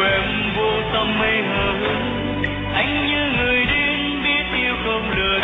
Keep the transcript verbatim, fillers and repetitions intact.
em vô tâm mây hờ hững, anh như người điên biết yêu không lời.